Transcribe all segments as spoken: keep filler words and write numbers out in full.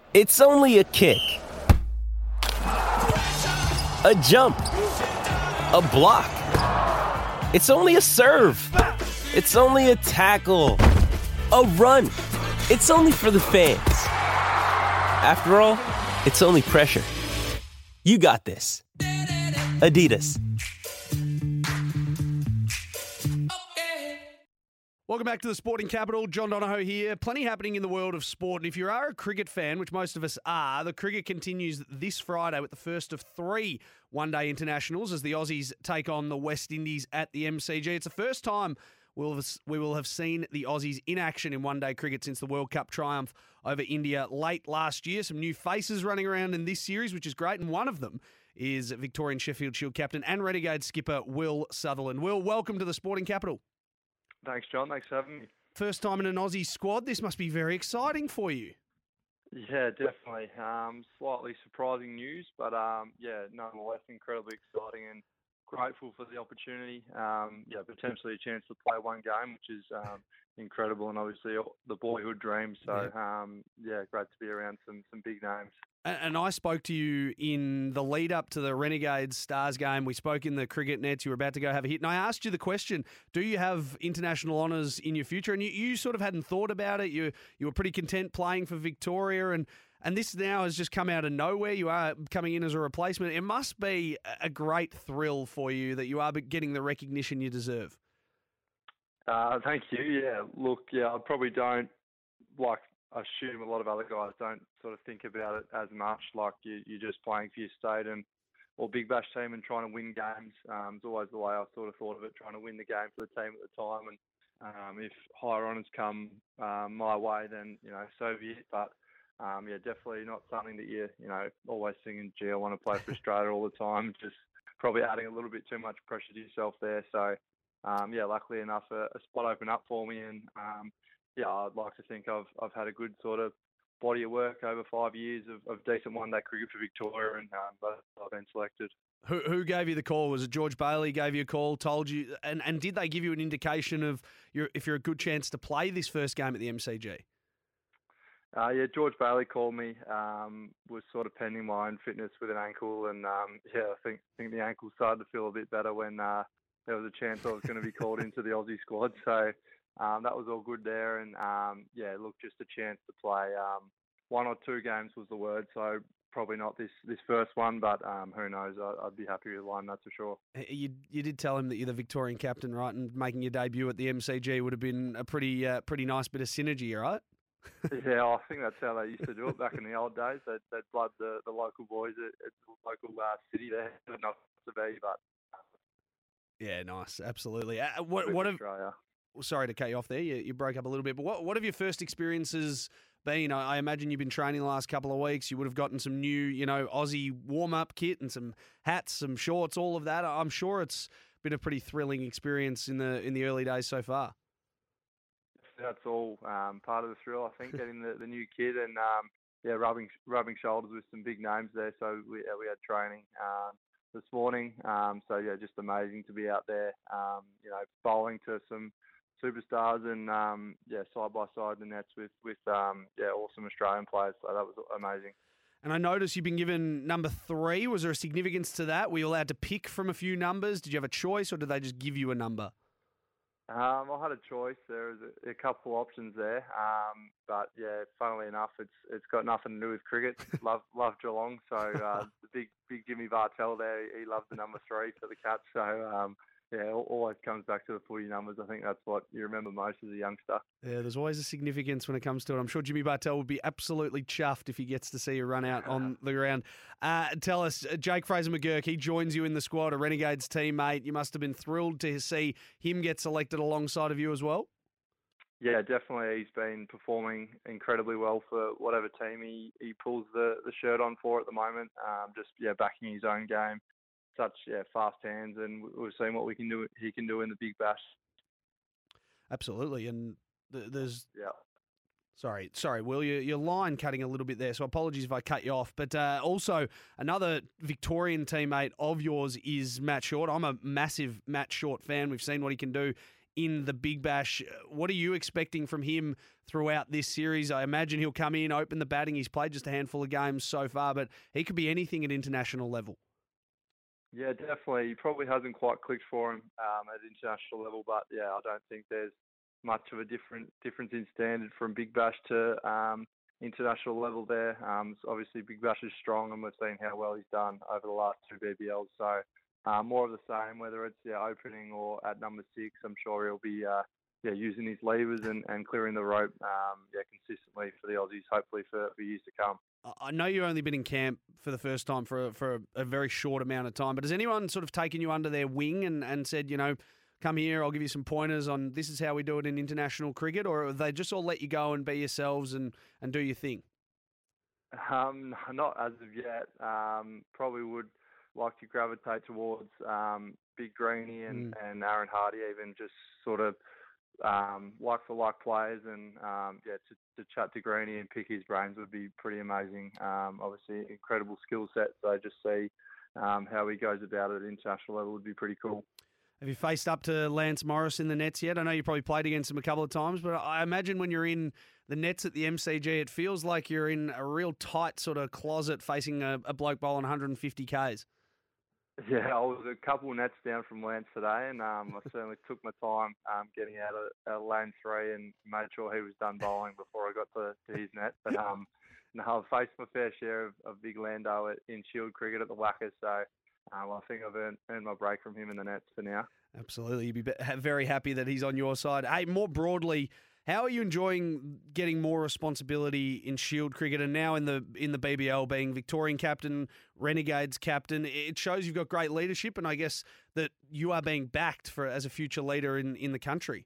It's only a kick, a jump, a block. It's only a serve. It's only a tackle, a run. It's only for the fans. After all, it's only pressure. You got this. Adidas. Welcome back to the Sporting Capital. John Donohoe here. Plenty happening in the world of sport. And if you are a cricket fan, which most of us are, the cricket continues this Friday with the first of three one-day internationals as the Aussies take on the West Indies at the M C G. It's the first time we'll have, we will have seen the Aussies in action in one-day cricket since the World Cup triumph over India late last year. Some new faces running around in this series, which is great. And one of them is Victorian Sheffield Shield captain and Renegade skipper Will Sutherland. Will, welcome to the Sporting Capital. Thanks, John. Thanks for having me. First time in an Aussie squad. This must be very exciting for you. Yeah, definitely. Um, slightly surprising news, but um, yeah, nonetheless, incredibly exciting and grateful for the opportunity. Um, yeah, potentially a chance to play one game, which is um, incredible, and obviously the boyhood dream. So yeah, um, yeah great to be around some some big names. And I spoke to you in the lead up to the Renegades Stars game. We spoke in the cricket nets. You were about to go have a hit. And I asked you the question, do you have international honours in your future? And you, you sort of hadn't thought about it. You you were pretty content playing for Victoria. And, and this now has just come out of nowhere. You are coming in as a replacement. It must be a great thrill for you that you are getting the recognition you deserve. Uh, thank you. Yeah, look, yeah, I probably don't like... I assume a lot of other guys don't sort of think about it as much. Like you, you're just playing for your state and or Big Bash team and trying to win games. Um, it's always the way I sort of thought of it, trying to win the game for the team at the time. And um, if higher honours come um, my way, then you know so be it. But um, yeah, definitely not something that you you know always thinking, gee, I want to play for Australia all the time. Just probably adding a little bit too much pressure to yourself there. So um, yeah, luckily enough, a, a spot opened up for me and. Um, Yeah, I'd like to think I've I've had a good sort of body of work over five years of, of decent one-day cricket for Victoria, and um, but I've been selected. Who who gave you the call? Was it George Bailey gave you a call, told you, and, and did they give you an indication of your if you're a good chance to play this first game at the M C G? Uh, yeah, George Bailey called me. Um, was sort of pending my own fitness with an ankle, and um, yeah, I think think the ankle started to feel a bit better when uh, there was a chance I was going to be called into the Aussie squad. So. Um, that was all good there, and um, yeah, look, just a chance to play um, one or two games was the word, so probably not this, this first one, but um, who knows? I, I'd be happy with one, that's for sure. You you did tell him that you're the Victorian captain, right? And making your debut at the M C G would have been a pretty uh, pretty nice bit of synergy, right? Yeah, I think that's how they used to do it back in the old days. They'd, they'd blood the, the local boys at, at the local uh, city there, not to be, but yeah, nice, absolutely. Uh, what what have Australia. Sorry to cut you off there. You, you broke up a little bit. But what, what have your first experiences been? I, I imagine you've been training the last couple of weeks. You would have gotten some new, you know, Aussie warm-up kit and some hats, some shorts, all of that. I'm sure it's been a pretty thrilling experience in the in the early days so far. That's all um, part of the thrill, I think, getting the, the new kit and, um, yeah, rubbing rubbing shoulders with some big names there. So we, yeah, we had training um, this morning. Um, so, yeah, just amazing to be out there, um, you know, bowling to some superstars and um, yeah, side by side the nets with with um, yeah, awesome Australian players. So that was amazing. And I noticed you've been given number three. Was there a significance to that? Were you allowed to pick from a few numbers? Did you have a choice, or did they just give you a number? Um, I had a choice. There was a, a couple options there, um, but yeah, funnily enough, it's it's got nothing to do with cricket. love love Geelong, so uh, the big big Jimmy Bartell there, he loves the number three for the Cats. So. Um, Yeah, it always comes back to the footy numbers. I think that's what you remember most as a youngster. Yeah, there's always a significance when it comes to it. I'm sure Jimmy Bartell would be absolutely chuffed if he gets to see you run out on the ground. Uh, tell us, Jake Fraser-McGurk, he joins you in the squad, a Renegades teammate. You must have been thrilled to see him get selected alongside of you as well. Yeah, definitely. He's been performing incredibly well for whatever team he, he pulls the, the shirt on for at the moment. Um, just, yeah, backing his own game. Such yeah, fast hands, and we've seen what we can do. He can do in the Big Bash. Absolutely, and th- there's yeah. Sorry, sorry, Will, your, your line cutting a little bit there, so apologies if I cut you off. But uh, also, another Victorian teammate of yours is Matt Short. I'm a massive Matt Short fan. We've seen what he can do in the Big Bash. What are you expecting from him throughout this series. I imagine he'll come in, open the batting. He's played just a handful of games so far, but he could be anything at international level. Yeah, definitely. He probably hasn't quite clicked for him um, at international level, but yeah, I don't think there's much of a different difference in standard from Big Bash to um, international level there. Um, so obviously, Big Bash is strong, and we've seen how well he's done over the last two B B Ls. So uh, more of the same, whether it's yeah, opening or at number six. I'm sure he'll be uh, yeah using his levers and, and clearing the rope um, yeah consistently for the Aussies, hopefully for, for years to come. I know you've only been in camp for the first time for a, for a, a very short amount of time, but has anyone sort of taken you under their wing and, and said, you know, come here, I'll give you some pointers on this is how we do it in international cricket, or have they just all let you go and be yourselves and, and do your thing? Um, not as of yet. Um, probably would like to gravitate towards um, Big Greenie and, mm. and Aaron Hardy, even just sort of um, like for like players, and um, yeah, to, to chat to Greenie and pick his brains would be pretty amazing. Um, obviously, incredible skill set. So just see um, how he goes about it at international level would be pretty cool. Have you faced up to Lance Morris in the nets yet? I know you probably played against him a couple of times, but I imagine when you're in the nets at the M C G, it feels like you're in a real tight sort of closet facing a, a bloke bowling one hundred fifty kays. Yeah, I was a couple nets down from Lance today, and um, I certainly took my time um, getting out of, out of lane three and made sure he was done bowling before I got to, to his net. But um, no, I've faced my fair share of, of big Lando at, in Shield cricket at the Wackers, so um, I think I've earned, earned my break from him in the nets for now. Absolutely. You'd be very happy that he's on your side. Hey, more broadly, how are you enjoying getting more responsibility in Shield cricket and now in the in the B B L, being Victorian captain, Renegades captain? It shows you've got great leadership, and I guess that you are being backed for as a future leader in, in the country.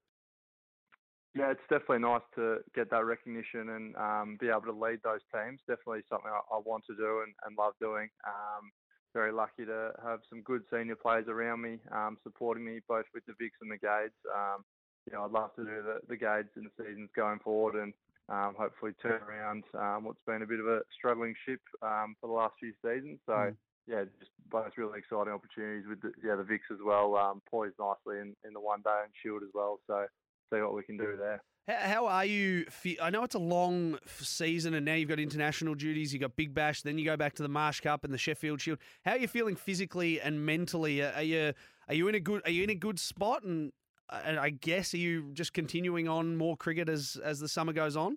Yeah, it's definitely nice to get that recognition and um, be able to lead those teams. Definitely something I, I want to do and, and love doing. Um, very lucky to have some good senior players around me, um, supporting me both with the Vicks and the Gades. Um, you know, I'd love to do the, the Gades in the seasons going forward and um, hopefully turn around um, what's been a bit of a struggling ship um, for the last few seasons. So, mm. yeah, just both really exciting opportunities with the, yeah, the Vicks as well, um, poised nicely in, in the one day and Shield as well. So, see what we can do there. How are you? I know it's a long season, and now you've got international duties. You've got Big Bash, then you go back to the Marsh Cup and the Sheffield Shield. How are you feeling physically and mentally? Are you are you in a good are you in a good spot? And and I guess are you just continuing on more cricket as as the summer goes on?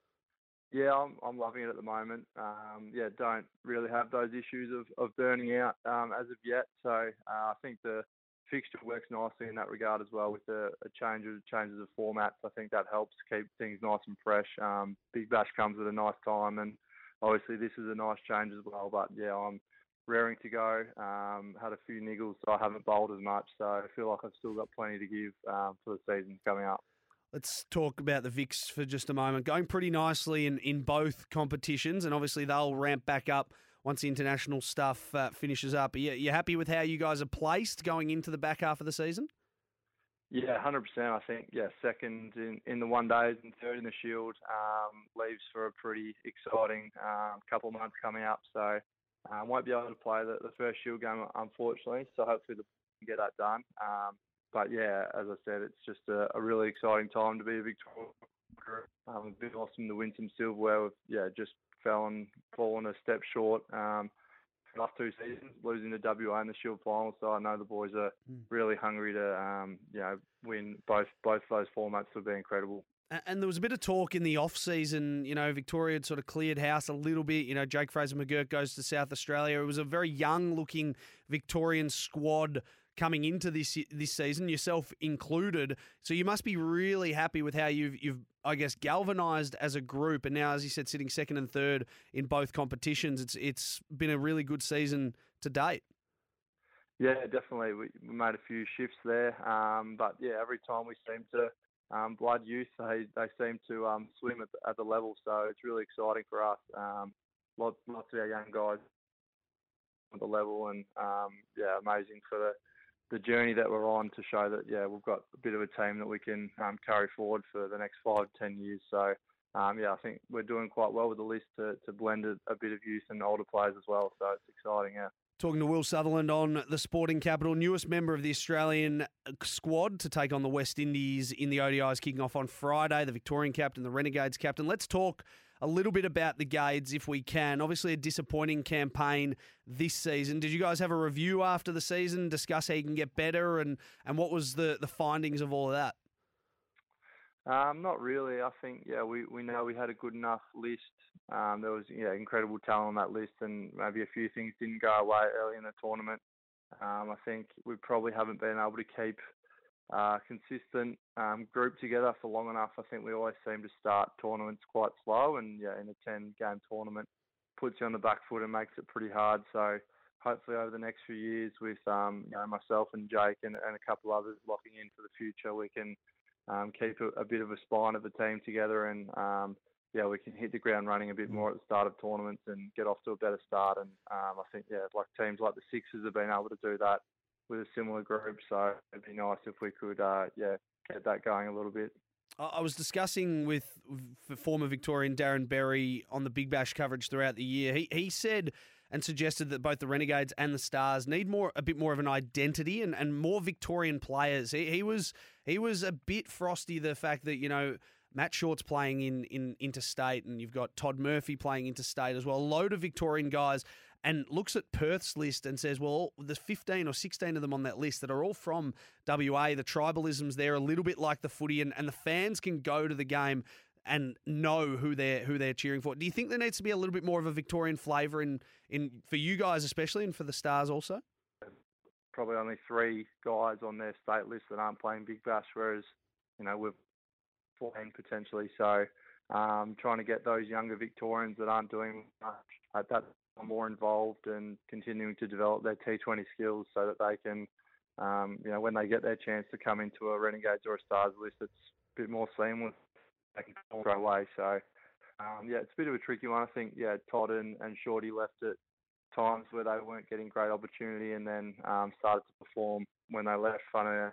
Yeah, I'm I'm loving it at the moment. Um, yeah, don't really have those issues of, of burning out um, as of yet. So uh, I think the fixture works nicely in that regard as well with the a change of changes of formats. I think that helps keep things nice and fresh. Um, Big Bash comes at a nice time, and obviously this is a nice change as well. But yeah, I'm raring to go. Um, had a few niggles, so I haven't bowled as much. So I feel like I've still got plenty to give um, for the seasons coming up. Let's talk about the Vicks for just a moment. Going pretty nicely in, in both competitions, and obviously they'll ramp back up once the international stuff uh, finishes up. Are you, you happy with how you guys are placed going into the back half of the season? Yeah, one hundred percent. I think, yeah, second in, in the one days and third in the Shield um, leaves for a pretty exciting um, couple of months coming up. So I uh, won't be able to play the, the first Shield game, unfortunately. So hopefully we can get that done. Um, but, yeah, as I said, it's just a, a really exciting time to be a Victorian. Um, a bit awesome to win some silverware. With, yeah, just fell and fallen a step short um, last two seasons, losing to W A in the Shield final. So I know the boys are mm. really hungry to um, you know win both both those formats. Would be incredible. And there was a bit of talk in the off season. You know, Victoria had sort of cleared house a little bit. You know, Jake Fraser McGurk goes to South Australia. It was a very young looking Victorian squad coming into this this season, yourself included. So you must be really happy with how you've you've I guess galvanised as a group. And now, as you said, sitting second and third in both competitions, it's it's been a really good season to date. Yeah, definitely. We, we made a few shifts there, um, but yeah, every time we seem to um, blood youth, they they seem to um, swim at the, at the level. So it's really exciting for us. Um, lots lots of our young guys at the level, and um, yeah, amazing for the. the journey that we're on to show that, yeah, we've got a bit of a team that we can um, carry forward for the next five, ten years. So, um, yeah, I think we're doing quite well with the list to, to blend a, a bit of youth and older players as well. So it's exciting, yeah. Talking to Will Sutherland on the Sporting Capital, newest member of the Australian squad to take on the West Indies in the O D Is kicking off on Friday, the Victorian captain, the Renegades captain. Let's talk a little bit about the Gades if we can. Obviously a disappointing campaign this season. Did you guys have a review after the season, discuss how you can get better, and, and what was the, the findings of all of that? Um, not really. I think, yeah, we, we know we had a good enough list. Um, there was, yeah, incredible talent on that list, and maybe a few things didn't go away early in the tournament. Um, I think we probably haven't been able to keep uh, consistent um, group together for long enough. I think we always seem to start tournaments quite slow, and yeah, in a ten-game tournament, puts you on the back foot and makes it pretty hard. So hopefully over the next few years, with um, you know, myself and Jake and, and a couple others locking in for the future, we can Um, keep a, a bit of a spine of the team together, and um, yeah, we can hit the ground running a bit more at the start of tournaments and get off to a better start. And um, I think, yeah, like teams like the Sixers have been able to do that with a similar group. So it'd be nice if we could, uh, yeah, get that going a little bit. I was discussing with former Victorian Darren Berry on the Big Bash coverage throughout the year. He he said and suggested that both the Renegades and the Stars need more, a bit more of an identity and, and more Victorian players. He, he was he was a bit frosty, the fact that, you know, Matt Short's playing in, in interstate, and you've got Todd Murphy playing interstate as well. A load of Victorian guys, and looks at Perth's list and says, well, there's fifteen or sixteen of them on that list that are all from W A. The tribalism's there a little bit like the footy, and, and the fans can go to the game and know who they're who they're cheering for. Do you think there needs to be a little bit more of a Victorian flavour in, in for you guys especially, and for the Stars also? Probably only three guys on their state list that aren't playing Big Bash, whereas, you know, we're playing potentially. So um, trying to get those younger Victorians that aren't doing much at that more involved and continuing to develop their T twenty skills so that they can, um, you know, when they get their chance to come into a Renegades or a Stars list, it's a bit more seamless. They can go away. So, um, yeah, it's a bit of a tricky one. I think, yeah, Todd and, and Shorty left at times where they weren't getting great opportunity, and then um, started to perform when they left. Funny,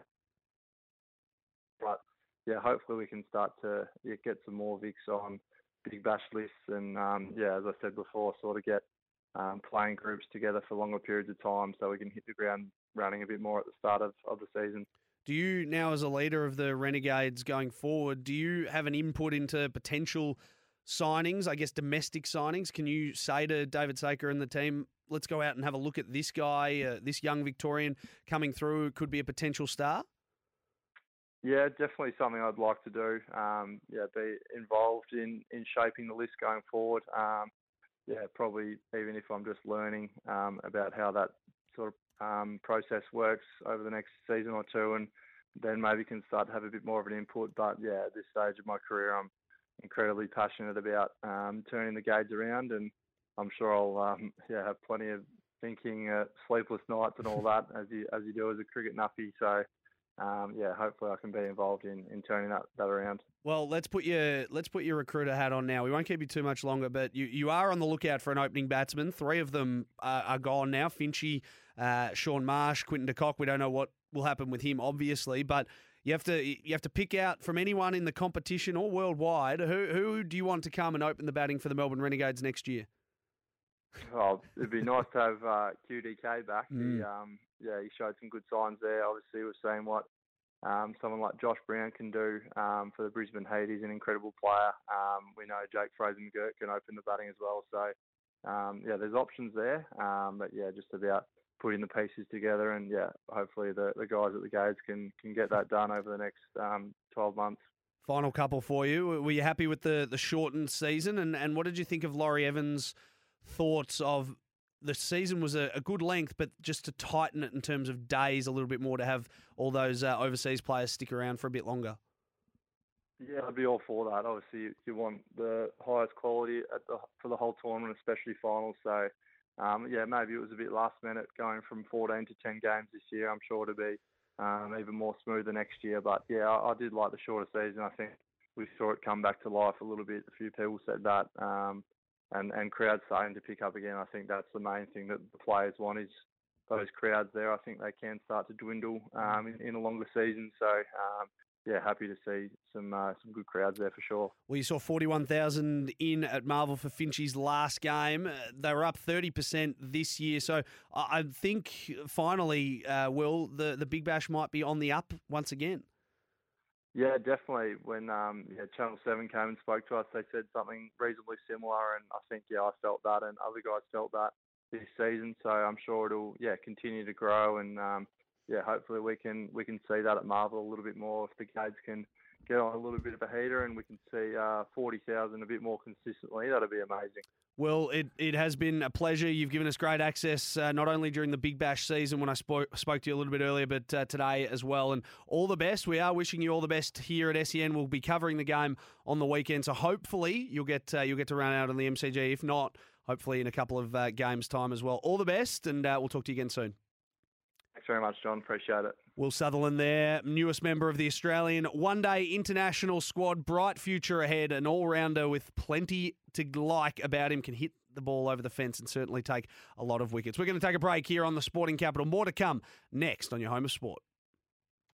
but yeah, hopefully we can start to yeah, get some more Vics on Big Bash lists, and um, yeah, as I said before, sort of get um, playing groups together for longer periods of time so we can hit the ground running a bit more at the start of, of the season. Do you now, as a leader of the Renegades going forward, do you have an input into potential signings, I guess domestic signings? Can you say to David Saker and the team, let's go out and have a look at this guy, uh, this young Victorian coming through, could be a potential star? Yeah, definitely something I'd like to do. Um, yeah, be involved in, in shaping the list going forward. Um, yeah, probably even if I'm just learning um, about how that sort of um, process works over the next season or two, and then maybe can start to have a bit more of an input. But yeah, at this stage of my career, I'm incredibly passionate about um, turning the Gades around, and I'm sure I'll um, yeah have plenty of thinking, uh, sleepless nights and all that as you as you do as a cricket nuffy. So um, yeah, hopefully I can be involved in, in turning that, that around. Well, let's put your let's put your recruiter hat on now. We won't keep you too much longer, but you, you are on the lookout for an opening batsman. Three of them are, are gone now. Finchy, uh, Sean Marsh, Quinton de Kock. We don't know what will happen with him, obviously, but you have to you have to pick out from anyone in the competition or worldwide. Who who do you want to come and open the batting for the Melbourne Renegades next year? Oh, it'd be nice to have uh, Q D K back. Mm. He, um, yeah, he showed some good signs there. Obviously, we're seeing what um, someone like Josh Brown can do um, for the Brisbane Heat. He's an incredible player. Um, we know Jake Fraser-McGurk can open the batting as well. So, um, yeah, there's options there. Um, but, yeah, just about putting the pieces together, and, yeah, hopefully the, the guys at the Gades can, can get that done over the next um, twelve months. Final couple for you. Were you happy with the, the shortened season? And, and what did you think of Laurie Evans' thoughts of the season was a, a good length, but just to tighten it in terms of days a little bit more to have all those uh, overseas players stick around for a bit longer? Yeah, I'd be all for that. Obviously, you, you want the highest quality at the, for the whole tournament, especially finals. So, um, yeah, maybe it was a bit last minute going from fourteen to ten games this year. I'm sure it'll be um, even more smoother next year. But, yeah, I, I did like the shorter season. I think we saw it come back to life a little bit. A few people said that. Um, And, and crowds starting to pick up again. I think that's the main thing that the players want, is those crowds there. I think they can start to dwindle um, in, in a longer season. So, um, yeah, happy to see some uh, some good crowds there for sure. Well, you saw forty-one thousand in at Marvel for Finchie's last game. Uh, They were up thirty percent this year. So I I think finally, uh, Will, the, the Big Bash might be on the up once again. Yeah, definitely. When um, yeah, Channel seven came and spoke to us, they said something reasonably similar, and I think, yeah, I felt that, and other guys felt that this season. So I'm sure it'll, yeah, continue to grow, and um, yeah, hopefully we can we can see that at Marvel a little bit more if the Gades can get on a little bit of a heater, and we can see uh, forty thousand a bit more consistently. That'd be amazing. Well, it, it has been a pleasure. You've given us great access, uh, not only during the Big Bash season when I spoke, spoke to you a little bit earlier, but uh, today as well. And all the best. We are wishing you all the best here at S E N. We'll be covering the game on the weekend, so hopefully you'll get uh, you'll get to run out on the M C G. If not, hopefully in a couple of uh, games' time as well. All the best, and uh, we'll talk to you again soon. Thanks very much, John. Appreciate it. Will Sutherland there, newest member of the Australian one-day international squad. Bright future ahead, an all-rounder with plenty to like about him. Can hit the ball over the fence and certainly take a lot of wickets. We're going to take a break here on the Sporting Capital. More to come next on your home of sport.